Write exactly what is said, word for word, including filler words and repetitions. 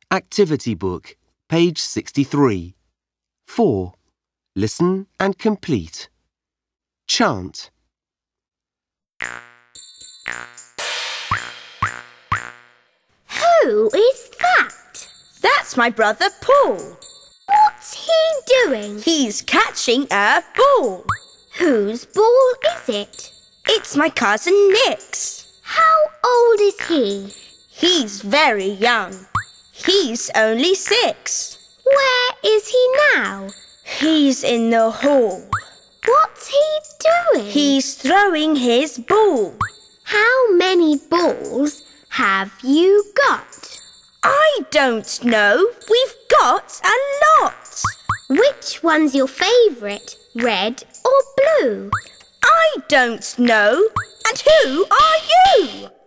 Activity Book, page sixty-three. four. Listen and complete. Chant. Who is that? That's my brother Paul. What's he doing? He's catching a ball. Whose ball is it? It's my cousin Nick's. How old is he? He's very young. He's only six. Where is he now? He's in the hall. What's he doing? He's throwing his ball. How many balls have you got? I don't know. We've got a lot. Which one's your favourite, red or blue? I don't know. And who are you?